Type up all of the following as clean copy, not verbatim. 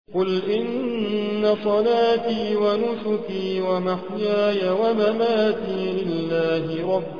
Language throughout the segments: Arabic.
قل إن صلاتي ونسكي ومحياي ومماتي لله رب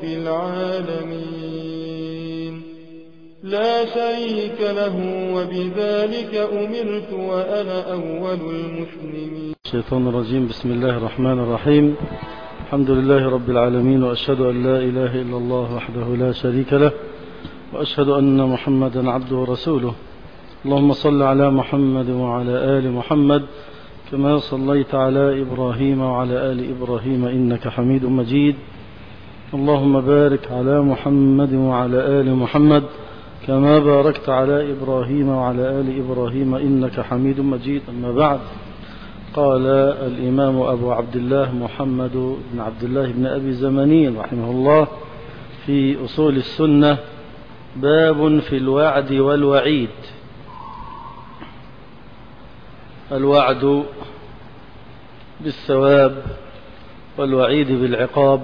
العالمين لا شريك له وبذلك أمرت وأنا أول المسلمين. الشيطان الرجيم. بسم الله الرحمن الرحيم. الحمد لله رب العالمين، وأشهد أن لا إله إلا الله وحده لا شريك له، وأشهد أن محمدا عبده ورسوله. اللهم صل على محمد وعلى آل محمد كما صليت على إبراهيم وعلى آل إبراهيم إنك حميد مجيد. اللهم بارك على محمد وعلى آل محمد كما باركت على إبراهيم وعلى آل إبراهيم إنك حميد مجيد. أما بعد، قال الإمام أبو عبد الله محمد بن عبد الله بن أبي زمانين رحمه الله في أصول السنة: باب في الوعد والوعيد. الوعد بالثواب والوعيد بالعقاب،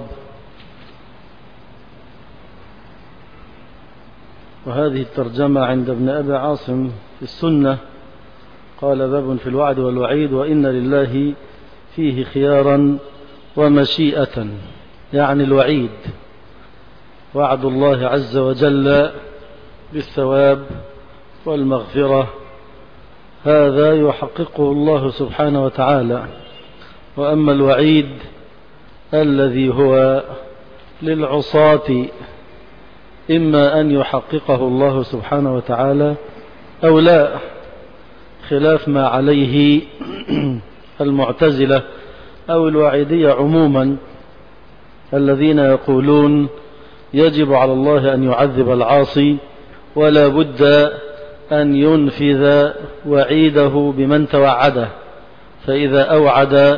وهذه الترجمة عند ابن أبي عاصم في السنة. قال: باب في الوعد والوعيد، وإن لله فيه خيارا ومشيئة، يعني الوعيد وعد الله عز وجل بالثواب والمغفرة، هذا يحققه الله سبحانه وتعالى. وأما الوعيد الذي هو للعصاة، إما أن يحققه الله سبحانه وتعالى أو لا، خلاف ما عليه المعتزلة أو الوعيدية عموما، الذين يقولون يجب على الله أن يعذب العاصي، ولا بد أن ينفذ وعيده بمن توعده. فإذا أوعد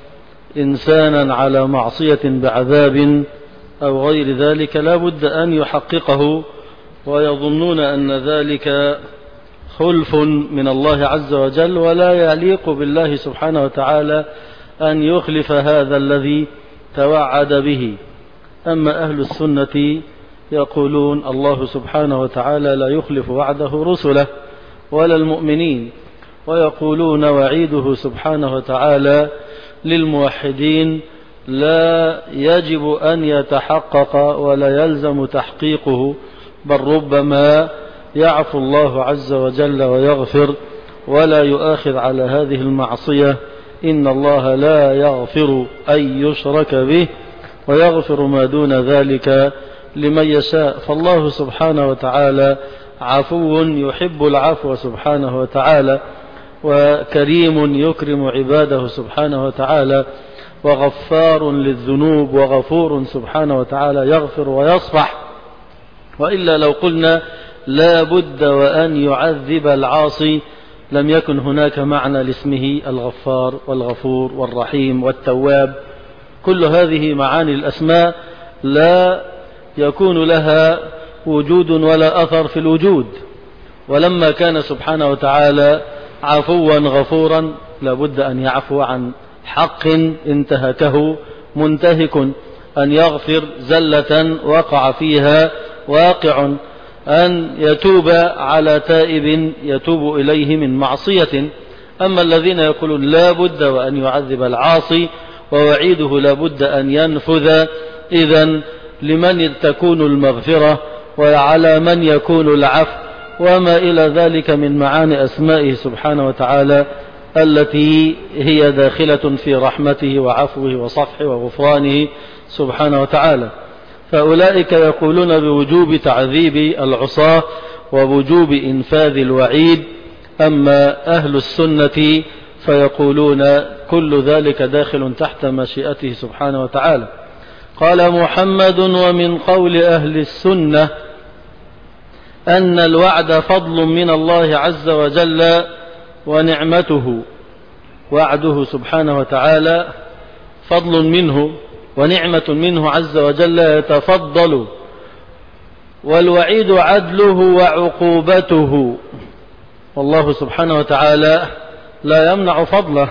إنسانا على معصية بعذاب أو غير ذلك لا بد أن يحققه، ويظنون أن ذلك خلف من الله عز وجل، ولا يليق بالله سبحانه وتعالى أن يخلف هذا الذي توعد به. أما أهل السنة يقولون الله سبحانه وتعالى لا يخلف وعده رسله ولا المؤمنين، ويقولون وعيده سبحانه وتعالى للموحدين لا يجب أن يتحقق ولا يلزم تحقيقه، بل ربما يعفو الله عز وجل ويغفر ولا يؤاخذ على هذه المعصية. إن الله لا يغفر أن يشرك به ويغفر ما دون ذلك لمن يشاء. فالله سبحانه وتعالى عفو يحب العفو سبحانه وتعالى، وكريم يكرم عباده سبحانه وتعالى، وغفار للذنوب وغفور سبحانه وتعالى يغفر ويصفح. وإلا لو قلنا لا بد وأن يعذب العاصي لم يكن هناك معنى لاسمه الغفار والغفور والرحيم والتواب. كل هذه معاني الأسماء لا يكون لها وجود ولا أثر في الوجود. ولما كان سبحانه وتعالى عفوا غفورا لا بد أن يعفو عن حق انتهكه منتهك، أن يغفر زلة وقع فيها واقع، أن يتوب على تائب يتوب إليه من معصية. أما الذين يقولون لا بد وأن يعذب العاصي ووعيده لا بد أن ينفذ، إذن لمن تكون المغفرة وعلى من يكون العفو وما إلى ذلك من معاني أسمائه سبحانه وتعالى التي هي داخلة في رحمته وعفوه وصفحه وغفرانه سبحانه وتعالى. فأولئك يقولون بوجوب تعذيب العصاة ووجوب إنفاذ الوعيد. أما أهل السنة فيقولون كل ذلك داخل تحت مشيئته سبحانه وتعالى. قال محمد: ومن قول أهل السنة أن الوعد فضل من الله عز وجل ونعمته. وعده سبحانه وتعالى فضل منه ونعمة منه عز وجل يتفضل، والوعيد عدله وعقوبته. والله سبحانه وتعالى لا يمنع فضله،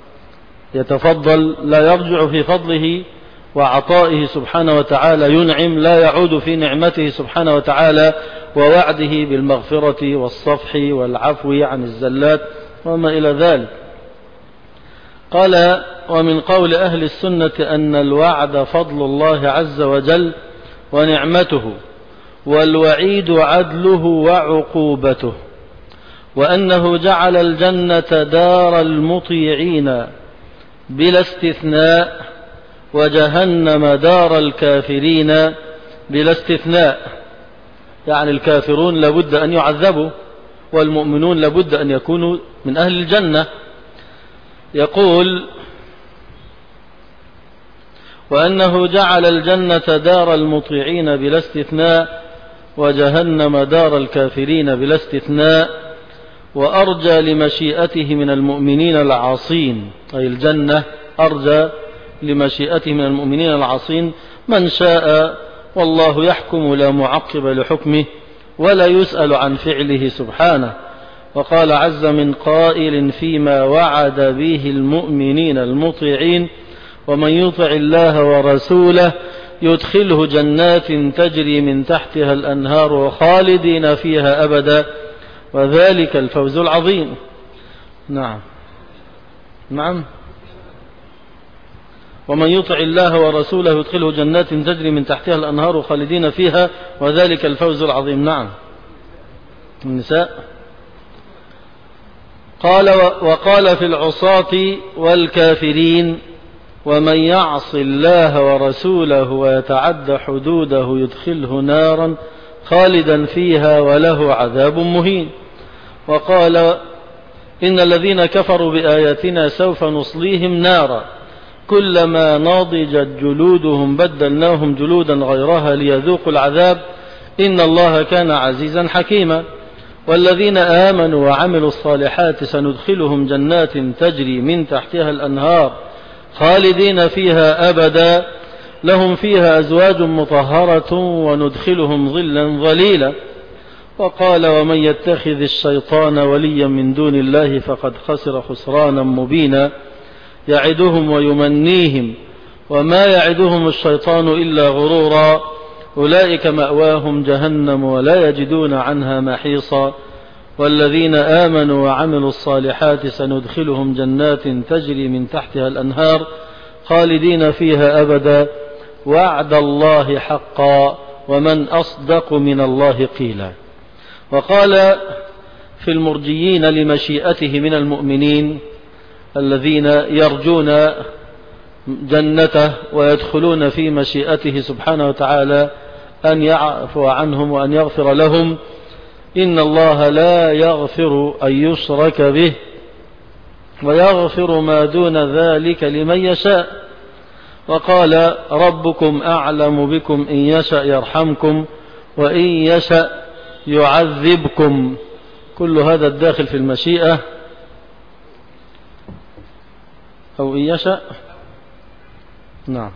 يتفضل لا يرجع في فضله وعطائه سبحانه وتعالى، ينعم لا يعود في نعمته سبحانه وتعالى ووعده بالمغفرة والصفح والعفو عن الزلات وما إلى ذلك. قال: ومن قول أهل السنة أن الوعد فضل الله عز وجل ونعمته، والوعيد عدله وعقوبته، وأنه جعل الجنة دار المطيعين بلا استثناء، وجهنم دار الكافرين بلا استثناء. يعني الكافرون لابد أن يعذبوا، والمؤمنون لابد أن يكونوا من أهل الجنة. يقول: وأنه جعل الجنة دار المطيعين بلا استثناء، وجهنم دار الكافرين بلا استثناء، وأرجى لمشيئته من المؤمنين العاصين، أي الجنة أرجى لمشيئته من المؤمنين العاصين من شاء، والله يحكم لا معقب لحكمه ولا يسأل عن فعله سبحانه. وقال عز من قائل فيما وعد به المؤمنين المطيعين: ومن يطع الله ورسوله يدخله جنات تجري من تحتها الأنهار خالدين فيها أبدا، وذلك الفوز العظيم. نعم. ومن يطع الله ورسوله يدخله جنات تجري من تحتها الأنهار خالدين فيها، وذلك الفوز العظيم. نعم. النساء. قال: وقال في العصاة والكافرين: ومن يعص الله ورسوله ويتعد حدوده يدخله نارا خالدا فيها وله عذاب مهين. وقال: إن الذين كفروا بآياتنا سوف نصليهم نارا كلما نضجت جلودهم بدلناهم جلودا غيرها ليذوقوا العذاب إن الله كان عزيزا حكيما. والذين آمنوا وعملوا الصالحات سندخلهم جنات تجري من تحتها الأنهار خالدين فيها أبدا لهم فيها أزواج مطهرة وندخلهم ظلا ظليلا. وقال: ومن يتخذ الشيطان وليا من دون الله فقد خسر خسرانا مبينا يعدهم ويمنيهم وما يعدهم الشيطان إلا غرورا أولئك مأواهم جهنم ولا يجدون عنها محيصا. والذين آمنوا وعملوا الصالحات سندخلهم جنات تجري من تحتها الأنهار خالدين فيها أبدا وعد الله حقا ومن أصدق من الله قيلا. وقال في المرجيين لمشيئته من المؤمنين الذين يرجون جنته ويدخلون في مشيئته سبحانه وتعالى أن يعفو عنهم وأن يغفر لهم: إن الله لا يغفر أن يشرك به ويغفر ما دون ذلك لمن يشاء. وقال: ربكم أعلم بكم إن يشأ يرحمكم وإن يشأ يعذبكم. كل هذا الداخل في المشيئة، أو إن يشأ. نعم.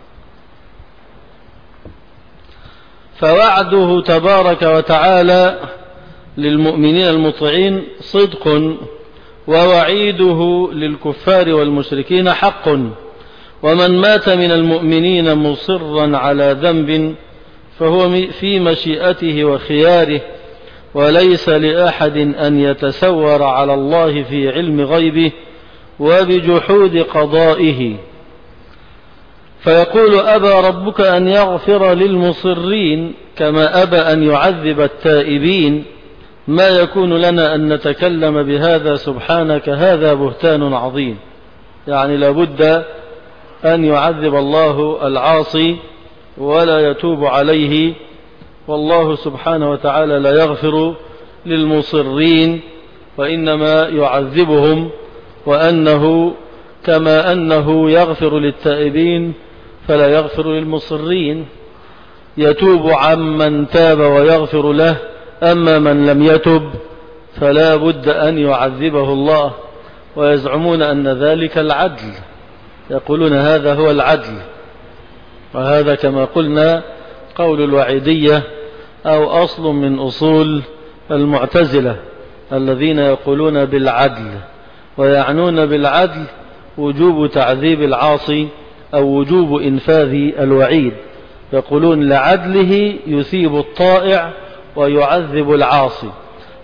فوعده تبارك وتعالى للمؤمنين المطيعين صدق، ووعيده للكفار والمشركين حق. ومن مات من المؤمنين مصرا على ذنب فهو في مشيئته وخياره، وليس لأحد أن يتسور على الله في علم غيبه وبجحود قضائه. فيقول: أبى ربك أن يغفر للمصرين كما أبى أن يعذب التائبين. ما يكون لنا أن نتكلم بهذا سبحانك، هذا بهتان عظيم. يعني لابد أن يعذب الله العاصي ولا يتوب عليه، والله سبحانه وتعالى لا يغفر للمصرين وإنما يعذبهم، وأنه كما أنه يغفر للتائبين فلا يغفر للمصرين. يتوب عمن تاب ويغفر له، أما من لم يتب فلا بد أن يعذبه الله. ويزعمون أن ذلك العدل، يقولون هذا هو العدل، وهذا كما قلنا قول الوعيدية أو أصل من أصول المعتزلة الذين يقولون بالعدل، ويعنون بالعدل وجوب تعذيب العاصي أو وجوب إنفاذ الوعيد. يقولون لعدله يثيب الطائع ويعذب العاصي،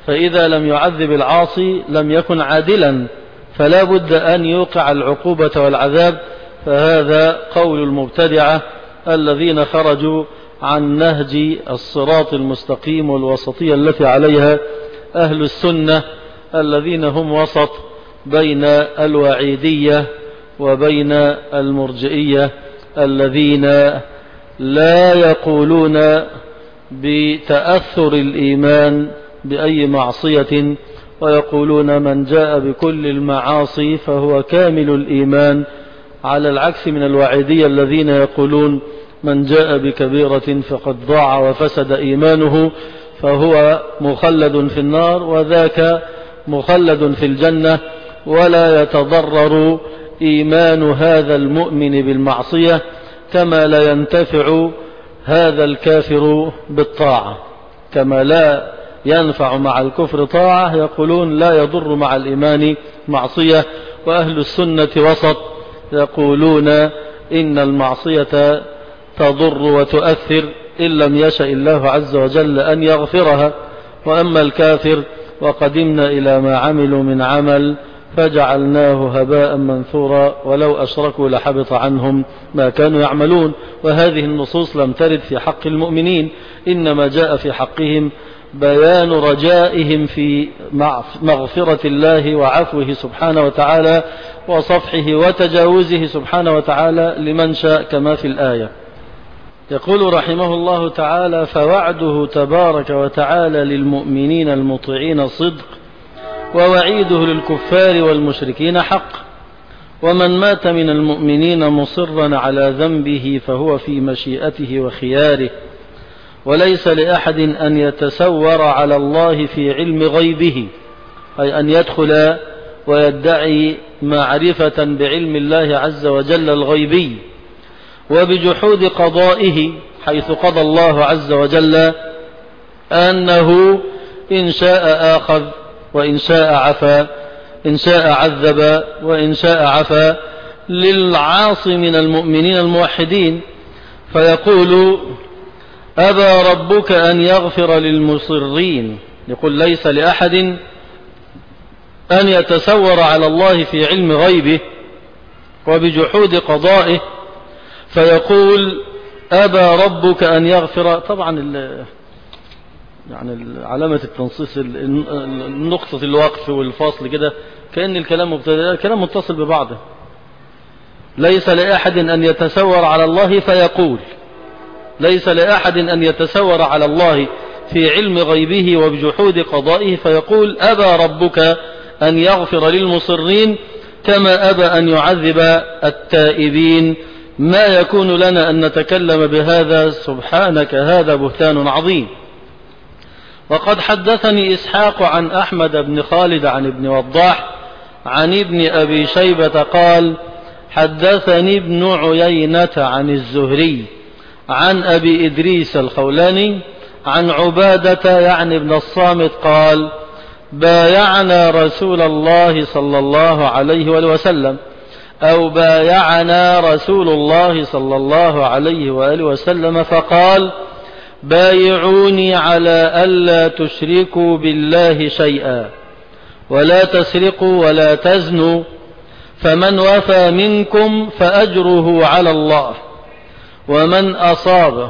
فإذا لم يعذب العاصي لم يكن عادلا، فلا بد أن يوقع العقوبة والعذاب. فهذا قول المبتدعة الذين خرجوا عن نهج الصراط المستقيم والوسطية التي عليها أهل السنة، الذين هم وسط بين الوعيدية وبين المرجئية، الذين لا يقولون بتأثر الإيمان بأي معصية، ويقولون من جاء بكل المعاصي فهو كامل الإيمان، على العكس من الوعيدية الذين يقولون من جاء بكبيرة فقد ضاع وفسد إيمانه فهو مخلد في النار، وذاك مخلد في الجنة، ولا يتضرر إيمان هذا المؤمن بالمعصية كما لا ينتفع هذا الكافر بالطاعة. كما لا ينفع مع الكفر طاعة، يقولون لا يضر مع الإيمان معصية. وأهل السنة وسط، يقولون إن المعصية تضر وتؤثر إن لم يشاء الله عز وجل أن يغفرها. وأما الكافر وقدمنا إلى ما عملوا من عمل فجعلناه هباء منثورا ولو أشركوا لحبط عنهم ما كانوا يعملون. وهذه النصوص لم ترد في حق المؤمنين، إنما جاء في حقهم بيان رجائهم في مغفرة الله وعفوه سبحانه وتعالى وصفحه وتجاوزه سبحانه وتعالى لمن شاء كما في الآية. يقول رحمه الله تعالى: فوعده تبارك وتعالى للمؤمنين المطيعين صدق، ووعيده للكفار والمشركين حق. ومن مات من المؤمنين مصرا على ذنبه فهو في مشيئته وخياره، وليس لأحد أن يتسور على الله في علم غيبه، أي أن يدخل ويدعي معرفة بعلم الله عز وجل الغيبي، وبجحود قضائه، حيث قضى الله عز وجل أنه إن شاء آخذ وإن شاء عفا، إن شاء عذب وإن شاء عفا للعاصي من المؤمنين الموحدين. فيقول: أبى ربك أن يغفر للمصرين. يقول: ليس لأحد أن يتسور على الله في علم غيبه وبجحود قضائه، فيقول: أبى ربك أن يغفر. طبعا يعني علامة التنصيص النقطة الوقف والفاصل كده كأن الكلام مبتدأ، الكلام متصل ببعضه. ليس لأحد أن يتسور على الله فيقول، ليس لأحد أن يتسور على الله في علم غيبه وبجحود قضائه فيقول: أبى ربك أن يغفر للمصرين كما أبى أن يعذب التائبين. ما يكون لنا أن نتكلم بهذا، سبحانك هذا بهتان عظيم. وقد حدثني إسحاق عن أحمد بن خالد عن ابن وضاح عن ابن أبي شيبة قال: حدثني ابن عيينة عن الزهري عن أبي إدريس الخولاني عن عبادة يعني ابن الصامت قال: بايعنا رسول الله صلى الله عليه وسلم، أو بايعنا رسول الله صلى الله عليه وآله وسلم فقال: بايعوني على ألا تشركوا بالله شيئا، ولا تسرقوا ولا تزنوا، فمن وفى منكم فأجره على الله، ومن أصاب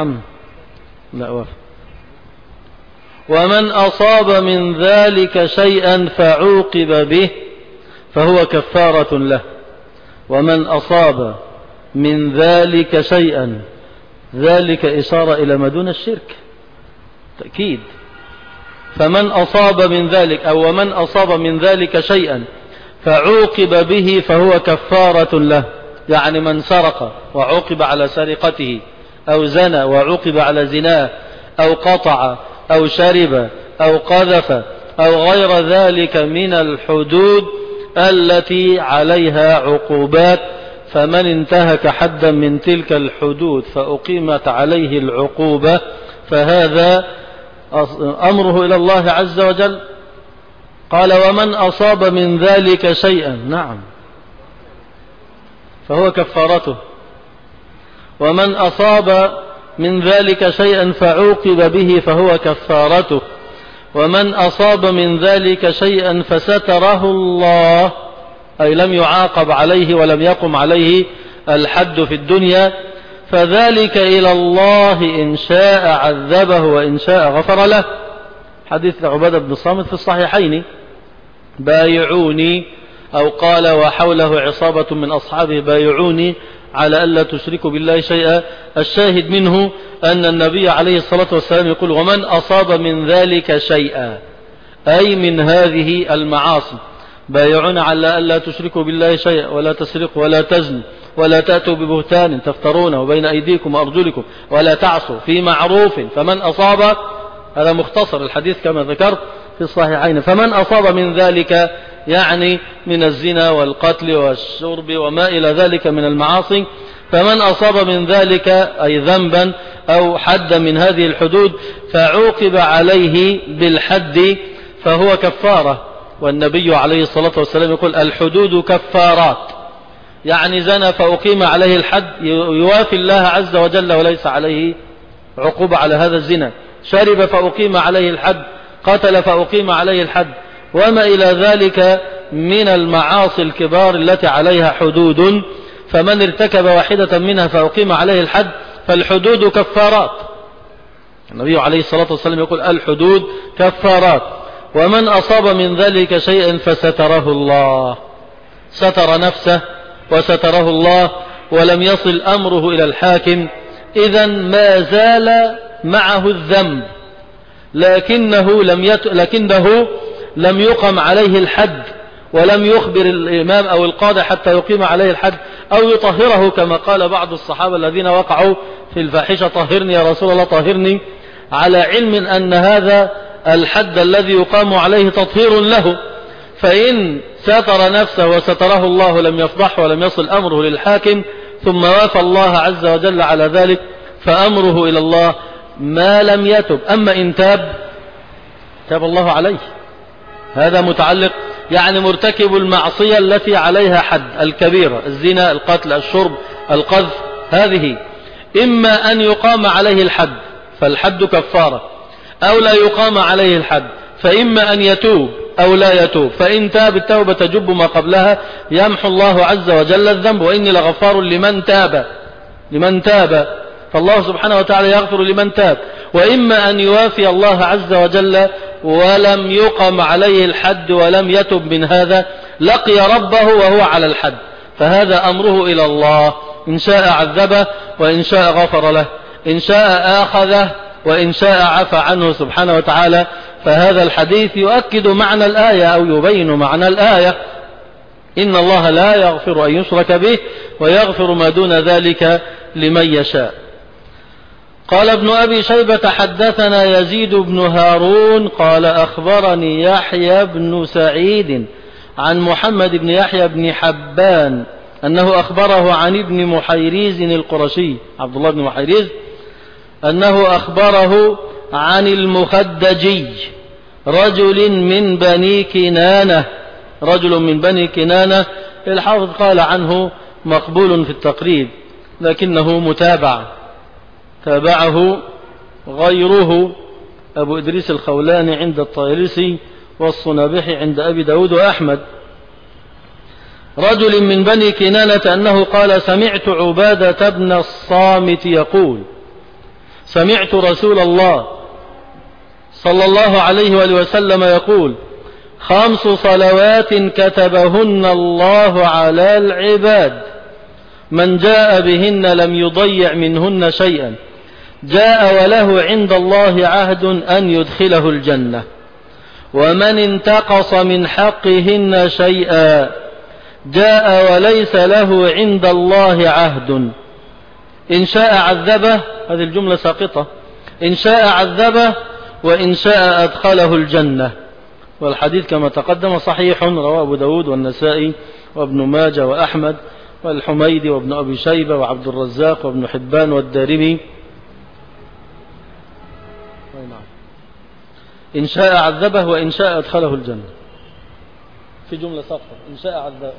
ومن أصاب من ذلك شيئا فعوقب به فهو كفارة له. ومن أصاب من ذلك شيئا، ذلك إشارة إلى ما دون الشرك، تأكيد. فمن أصاب من ذلك أو ومن أصاب من ذلك شيئا فعوقب به فهو كفارة له، يعني من سرق وعوقب على سرقته، أو زنى وعوقب على زناه، أو قطع أو شرب أو قذف أو غير ذلك من الحدود التي عليها عقوبات، فمن انتهك حدا من تلك الحدود فأقيمت عليه العقوبة فهذا أمره إلى الله عز وجل. قال: ومن أصاب من ذلك شيئا، فهو كفارته. ومن أصاب من ذلك شيئا فعوقب به فهو كفارته. ومن أصاب من ذلك شيئا فستره الله، أي لم يعاقب عليه ولم يقم عليه الحد في الدنيا، فذلك إلى الله إن شاء عذبه وإن شاء غفر له. حديث عبادة بن الصامت في الصحيحين: بايعوني، أو قال وحوله عصابة من أصحابه: بايعوني على ألا تشركوا بالله شيئا. الشاهد منه أن النبي عليه الصلاة والسلام يقول: ومن أصاب من ذلك شيئا، أي من هذه المعاصي. بايعون على ألا تشركوا بالله شيئا، ولا تسرقوا، ولا تزنوا، ولا تأتوا ببهتان تفترونه بين أيديكم وأرجلكم، ولا تعصوا في معروف. فمن أصاب، هذا مختصر الحديث كما ذكرت في الصحيحين، فمن أصاب من ذلك يعني من الزنا والقتل والشرب وما إلى ذلك من المعاصي، فمن أصاب من ذلك أي ذنبا أو حدا من هذه الحدود فعوقب عليه بالحد فهو كفارة. والنبي عليه الصلاة والسلام يقول: الحدود كفارات، يعني زنى فأقيم عليه الحد يوافي الله عز وجل وليس عليه عقوبة على هذا الزنا، شرب فأقيم عليه الحد، قتل فأقيم عليه الحد، وما إلى ذلك من المعاصي الكبار التي عليها حدود، فمن ارتكب واحدة منها فأقيم عليه الحد فالحدود كفارات. النبي عليه الصلاة والسلام يقول: الحدود كفارات. ومن أصاب من ذلك شيئا فستره الله، ستر نفسه وستره الله ولم يصل أمره إلى الحاكم، إذن ما زال معه الذنب، لكنه لم يقم عليه الحد، ولم يخبر الإمام أو القاضي حتى يقيم عليه الحد أو يطهره، كما قال بعض الصحابة الذين وقعوا في الفاحشة: طهرني يا رسول الله طهرني، على علم أن هذا الحد الذي يقام عليه تطهير له. فإن ستر نفسه وستره الله لم يفضح ولم يصل أمره للحاكم، ثم وافى الله عز وجل على ذلك فأمره إلى الله ما لم يتب. أما إن تاب الله عليه. هذا متعلق يعني مرتكب المعصية التي عليها حد، الكبيرة، الزنا، القتل، الشرب، القذف، هذه إما أن يقام عليه الحد فالحد كفارة، أو لا يقام عليه الحد، فإما أن يتوب أو لا يتوب، فإن تاب التوبة تجب ما قبلها، يمحو الله عز وجل الذنب، وإني لغفار لمن تاب، فالله سبحانه وتعالى يغفر لمن تاب. وإما أن يوافي الله عز وجل ولم يقم عليه الحد ولم يتب من هذا، لقي ربه وهو على الحد، فهذا أمره إلى الله، إن شاء عذبه وإن شاء غفر له، إن شاء آخذه وإن شاء عفى عنه سبحانه وتعالى. فهذا الحديث يؤكد معنى الآية أو يبين معنى الآية: إن الله لا يغفر أن يشرك به ويغفر ما دون ذلك لمن يشاء. قال ابن أبي شيبة: حدثنا يزيد بن هارون قال أخبرني يحيى بن سعيد عن محمد بن يحيى بن حبان أنه أخبره عن ابن محيريز القرشي، عبد الله بن محيريز، أنه أخبره عن المخدجي، رجل من بني كنانة. الحافظ قال عنه مقبول في التقريب، لكنه متابع، تابعه غيره: أبو إدريس الخولاني عند الطيالسي، والصنابحي عند أبي داود وأحمد. رجل من بني كنانة أنه قال: سمعت عبادة بن الصامت يقول: سمعت رسول الله صلى الله عليه وآله وسلم يقول: 5 صلوات كتبهن الله على العباد، من جاء بهن لم يضيع منهن شيئا، جاء وله عند الله عهد أن يدخله الجنة، ومن انتقص من حقهن شيئا جاء وليس له عند الله عهد، إن شاء عذبه، هذه الجملة ساقطة، إن شاء عذبه وإن شاء أدخله الجنة. والحديث كما تقدم صحيح، رواه أبو داود والنسائي وابن ماجه وأحمد والحميدي وابن أبي شيبة وعبد الرزاق وابن حبان والدارمي. إن شاء عذبه وإن شاء أدخله الجنة، في جملة ساقطة، إن شاء عذبه.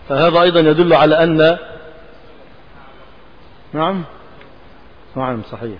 فهذا أيضا يدل على أن نعم صحيح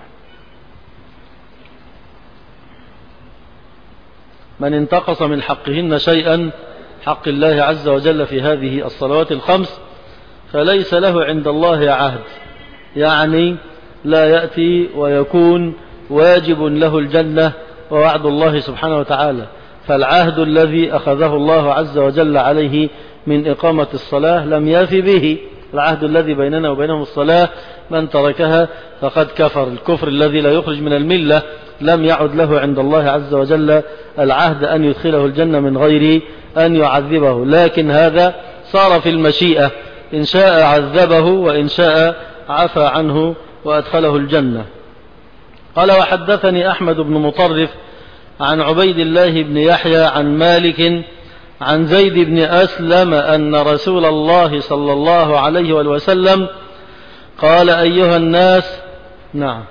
من انتقص من حقهن شيئا حق الله عز وجل في هذه الصلوات الخمس فليس له عند الله عهد، يعني لا يأتي ويكون واجب له الجنة ووعد الله سبحانه وتعالى. فالعهد الذي أخذه الله عز وجل عليه من إقامة الصلاة لم يفي به. العهد الذي بيننا وبينهم الصلاة، من تركها فقد كفر. الكفر الذي لا يخرج من الملة لم يعد له عند الله عز وجل العهد أن يدخله الجنة من غير أن يعذبه، لكن هذا صار في المشيئة، إن شاء عذبه وإن شاء عفى عنه وأدخله الجنة. قال وحدثني أحمد بن مطرف عن عبيد الله بن يحيى عن مالك عن زيد بن أسلم أن رسول الله صلى الله عليه وسلم قال أيها الناس. نعم،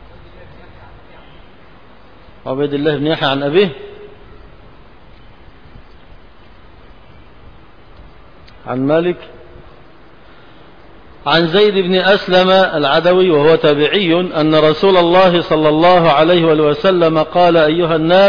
عبيد الله بن يحيى عن أبيه عن مالك عن زيد بن أسلم العدوي وهو تابعي أن رسول الله صلى الله عليه وسلم قال أيها الناس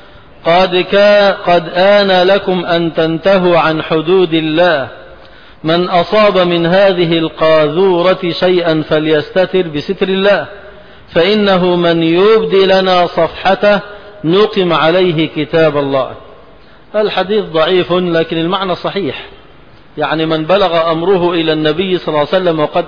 قد آن لكم أن تنتهوا عن حدود الله، من أصاب من هذه القاذورة شيئا فليستتر بستر الله، فإنه من يبدي لنا صفحته نقم عليه كتاب الله. الحديث ضعيف لكن المعنى صحيح، يعني من بلغ أمره إلى النبي صلى الله عليه وسلم وقد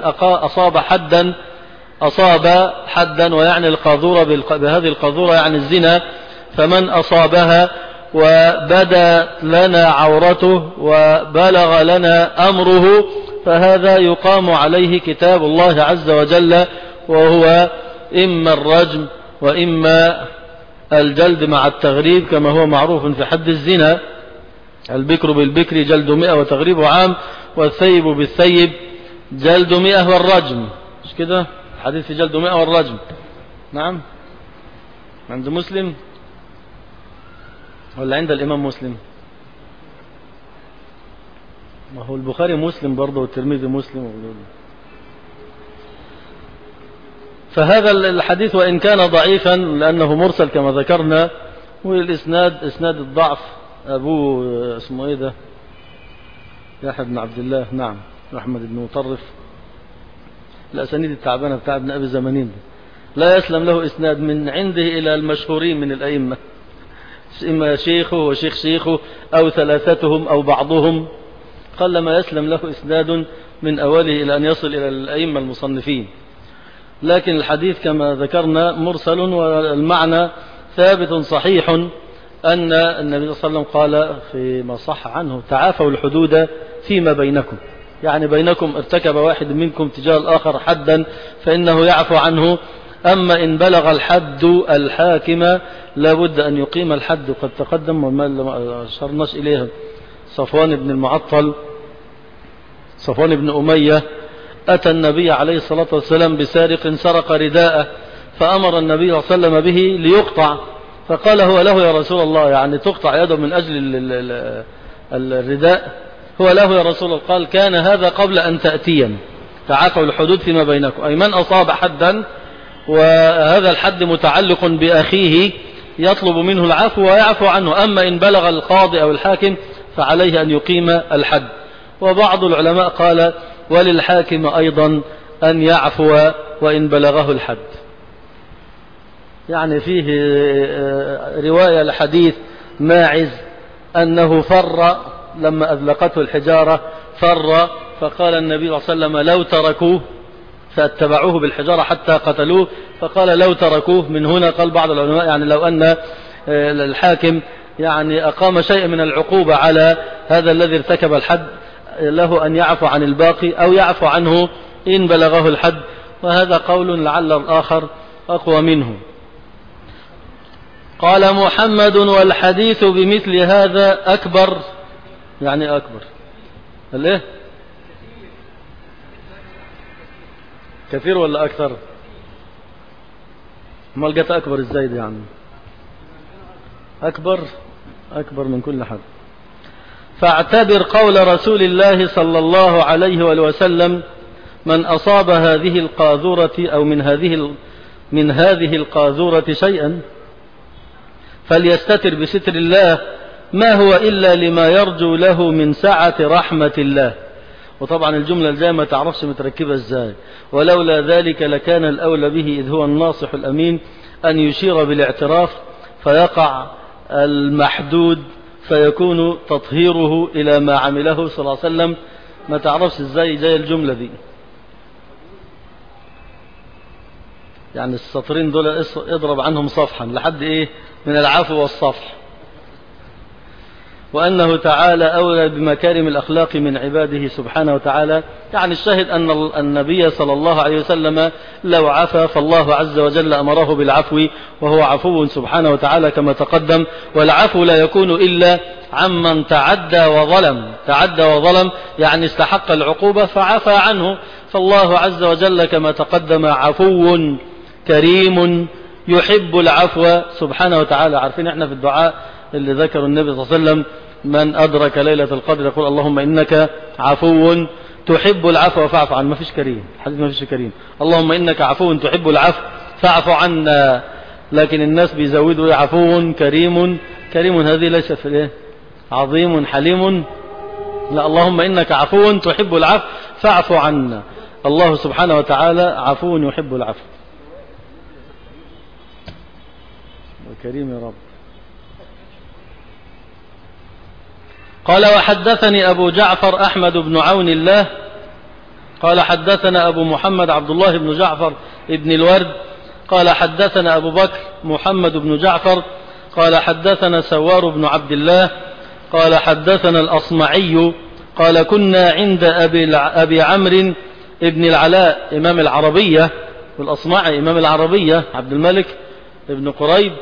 أصاب حدا ويعني القاذورة بهذه القاذورة يعني الزنا، فمن أصابها وبدا لنا عورته وبلغ لنا أمره فهذا يقام عليه كتاب الله عز وجل، وهو إما الرجم وإما الجلد مع التغريب كما هو معروف في حد الزنا. البكر بالبكر جلد 100 وتغريب عام، والثيب بالثيب جلد 100 والرجم. مش كده الحديث في جلد 100 والرجم؟ نعم، عند مسلم ولا عند الإمام مسلم؟ ما هو البخاري مسلم برضه والترمذي مسلم. فهذا الحديث وإن كان ضعيفا لأنه مرسل كما ذكرنا، والإسناد إسناد الضعف أبوه اسمه إيه ده، يحيى بن عبد الله، نعم، أحمد بن مطرف، الأسانيد التعبانة بتاع ابن أبي زمانين لا يسلم له إسناد من عنده إلى المشهورين من الأئمة، إما شيخه وشيخ شيخه أو ثلاثتهم أو بعضهم، قلما يسلم له إسناد من أوله إلى أن يصل إلى الأئمة المصنفين. لكن الحديث كما ذكرنا مرسل، والمعنى ثابت صحيح أن النبي صلى الله عليه وسلم قال فيما صح عنه تعافوا الحدود فيما بينكم، يعني بينكم ارتكب واحد منكم تجاه الآخر حدا فإنه يعفو عنه، أما إن بلغ الحد الحاكم لابد أن يقيم الحد. قد تقدم وما أشرناش إليها صفوان بن المعطل، صفوان بن أمية أتى النبي عليه الصلاة والسلام بسارق سرق رداءه، فأمر النبي صلى الله عليه وسلم به ليقطع، فقال هو له يا رسول الله، يعني تقطع يده من أجل الرداء؟ هو له يا رسول الله. قال كان هذا قبل أن تأتيا، تعافوا الحدود فيما بينكم، أي من أصاب حدا وهذا الحد متعلق بأخيه يطلب منه العفو ويعفو عنه، أما إن بلغ القاضي أو الحاكم فعليه أن يقيم الحد. وبعض العلماء قال وللحاكم أيضا أن يعفو وإن بلغه الحد. يعني فيه رواية لحديث ماعز أنه فر لما أذلقته الحجارة، فر فقال النبي صلى الله عليه وسلم لو تركوه، فاتبعوه بالحجارة حتى قتلوه، فقال لو تركوه. من هنا قال بعض العلماء يعني لو أن الحاكم يعني أقام شيء من العقوبة على هذا الذي ارتكب الحد له أن يعفو عن الباقي أو يعفو عنه إن بلغه الحد، وهذا قول لعل الآخر أقوى منه. قال محمد والحديث بمثل هذا أكبر، يعني أكبر الايه؟ كثير ولا أكثر؟ ما لقيت أكبر الزايد، يعني أكبر من كل حد. فاعتبر قول رسول الله صلى الله عليه وسلم: من أصاب هذه القاذورة أو من هذه القاذورة شيئا فليستتر بستر الله، ما هو إلا لما يرجو له من سعة رحمة الله. وطبعا الجملة الجاية ما تعرفش متركبة ازاي، ولولا ذلك لكان الأولى به إذ هو الناصح الأمين أن يشير بالاعتراف فيقع المحدود فيكون تطهيره إلى ما عمله صلى الله عليه وسلم. ما تعرفش ازاي جاي الجملة دي، يعني السطرين دول اضرب عنهم صفحا لحد ايه من العفو والصفح. وأنه تعالى أولى بمكارم الأخلاق من عباده سبحانه وتعالى. يعني الشاهد أن النبي صلى الله عليه وسلم لو عفا فالله عز وجل أمره بالعفو، وهو عفو سبحانه وتعالى كما تقدم. والعفو لا يكون إلا عمن تعدى وظلم، يعني استحق العقوبة فعفى عنه. فالله عز وجل كما تقدم عفو كريم يحب العفو سبحانه وتعالى. عارفين احنا في الدعاء اللي ذكر النبي صلى الله عليه وسلم: من أدرك ليلة القدر يقول اللهم إنك عفو تحب العفو فاعف عنا. ما فيش كريم، حديث ما فيش كريم. اللهم إنك عفو تحب العفو فاعف عنا. لكن الناس بيزودوا عفو كريم. هذه ليست في الايه عظيم حليم، لا، اللهم إنك عفو تحب العفو فاعف عنا. الله سبحانه وتعالى عفو يحب العفو. وكريم يا رب. قال: وحدثني أبو جعفر أحمد بن عون الله قال حدثنا أبو محمد عبد الله بن جعفر ابن الورد قال حدثنا أبو بكر محمد بن جعفر قال حدثنا سوار بن عبد الله قال حدثنا الأصمعي قال: كنا عند أبي عمرو ابن العلاء إمام العربية، والأصمعي إمام العربية عبد الملك ابن قريب،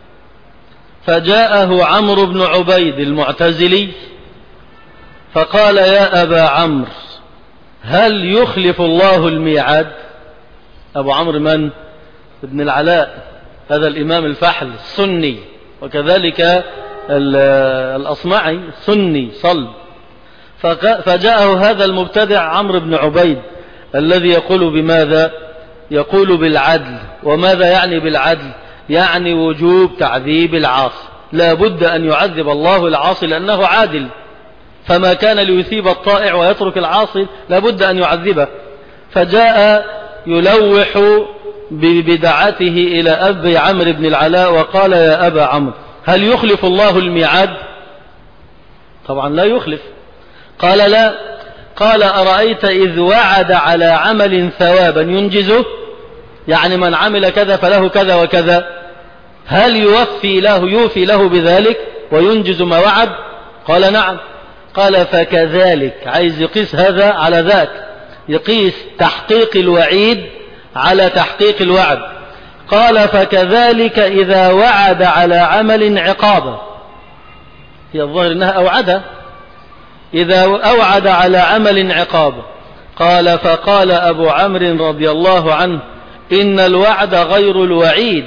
فجاءه عمرو بن عبيد المعتزلي فقال: يا أبا عمرو، هل يخلف الله الميعاد؟ أبو عمرو من؟ ابن العلاء، هذا الإمام الفحل السني، وكذلك الأصمعي سني صلب. فجاءه هذا المبتدع عمرو بن عبيد الذي يقول بماذا؟ يقول بالعدل. وماذا يعني بالعدل؟ يعني وجوب تعذيب العاصي، لا بد أن يعذب الله العاصي لأنه عادل، فما كان ليثيب الطائع ويترك العاصي لا بد أن يعذبه. فجاء يلوح ببدعته إلى أبي عمرو بن العلاء وقال: يا أبا عمرو، هل يخلف الله الميعاد؟ طبعا لا يخلف. قال: لا. قال: أرأيت إذ وعد على عمل ثوابا ينجزه، يعني من عمل كذا فله كذا وكذا، هل يوفي له بذلك وينجز ما وعد؟ قال: نعم. قال: فكذلك، عايز يقيس هذا على ذاك، يقيس تحقيق الوعيد على تحقيق الوعد. قال: فكذلك إذا وعد على عمل عقابا، هي الظاهر أنها أوعد، إذا أوعد على عمل عقابا. قال: فقال أبو عمرو رضي الله عنه: إن الوعد غير الوعيد،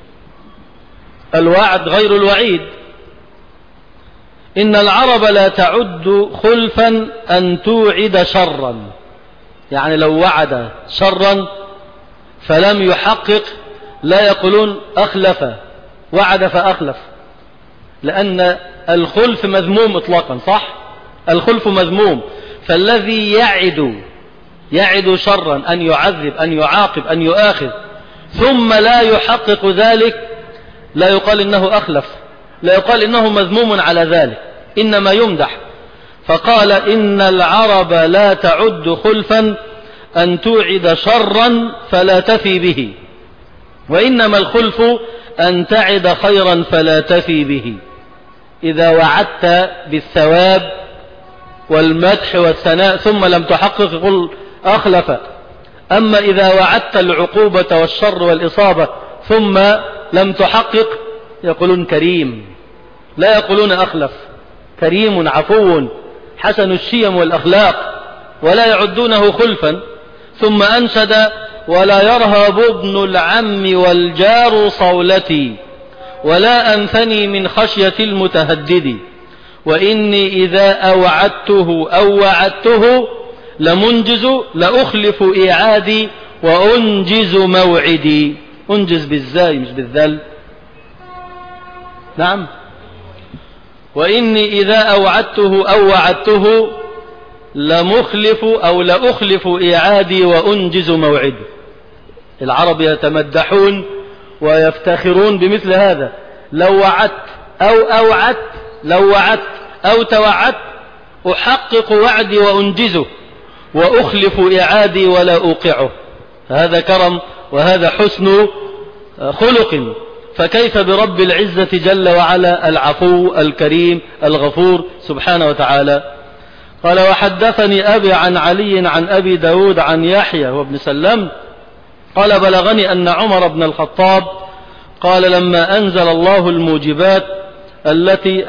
الوعد غير الوعيد. إن العرب لا تعد خلفا أن توعد شرا، يعني لو وعد شرا فلم يحقق لا يقولون أخلف، وعد فأخلف، لأن الخلف مذموم إطلاقا، صح؟ الخلف مذموم. فالذي يعد شرا أن يعذب أن يعاقب أن يؤاخذ ثم لا يحقق ذلك لا يقال إنه أخلف، لا يقال إنه مذموم على ذلك، إنما يمدح. فقال: إن العرب لا تعد خلفا أن توعد شرا فلا تفي به، وإنما الخلف أن تعد خيرا فلا تفي به. إذا وعدت بالثواب والمدح والثناء ثم لم تحقق قل أخلف. أما إذا وعدت العقوبة والشر والإصابة ثم لم تحقق يقولون كريم، لا يقولون أخلف. كريم عفو حسن الشيم والأخلاق، ولا يعدونه خلفا. ثم أنشد: ولا يرهب ابن العم والجار صولتي، ولا أنثني من خشية المتهدد، وإني إذا أوعدته أو وعدته لمنجز لأخلف إيعادي وأنجز موعدي. أنجز بالزاي مش بالذل. نعم. وإني إذا أوعدته أو وعدته لمخلف أو لأخلف إيعادي وأنجز موعدي. العرب يتمدحون ويفتخرون بمثل هذا. لو وعدت أو أوعدت، لو وعدت أو توعدت أحقق وعدي وأنجزه وأخلف إعادي ولا أوقعه. هذا كرم وهذا حسن خلق. فكيف برب العزة جل وعلا العفو الكريم الغفور سبحانه وتعالى. قال وحدثني أبي عن علي عن أبي داود عن يحيى وابن سلم قال بلغني أن عمر بن الخطاب قال لما أنزل الله الموجبات التي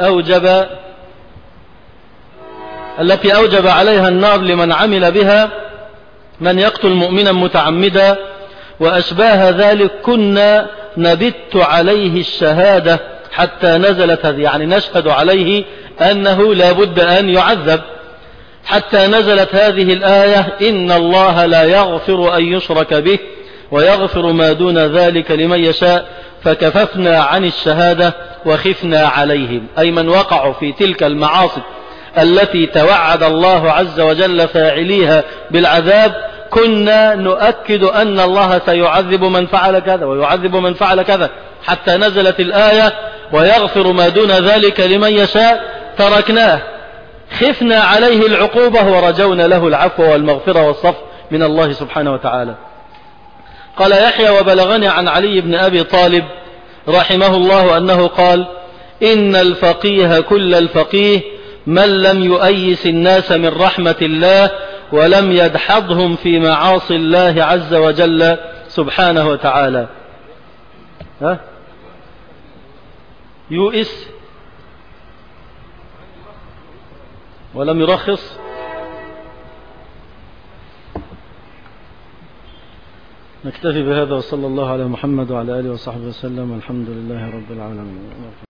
أوجب عليها النار لمن عمل بها من يقتل مؤمنا متعمدا وأشباه ذلك كنا نبت عليه الشهادة حتى نزلت هذه، يعني نشهد عليه أنه لا بد أن يعذب، حتى نزلت هذه الآية إن الله لا يغفر أن يشرك به ويغفر ما دون ذلك لمن يشاء فكففنا عن الشهادة وخفنا عليهم. أي من وقعوا في تلك المعاصي التي توعد الله عز وجل فاعليها بالعذاب كنا نؤكد أن الله سيعذب من فعل كذا ويعذب من فعل كذا، حتى نزلت الآية ويغفر ما دون ذلك لمن يشاء تركناه، خفنا عليه العقوبة ورجونا له العفو والمغفرة والصفح من الله سبحانه وتعالى. قال يحيى وبلغني عن علي بن أبي طالب رحمه الله أنه قال إن الفقيه كل الفقيه من لم يؤيس الناس من رحمة الله ولم يدحضهم في معاصي الله عز وجل سبحانه وتعالى. يؤس ولم يرخص. نكتفي بهذا وصلى الله على محمد وعلى آله وصحبه وسلم والحمد لله رب العالمين.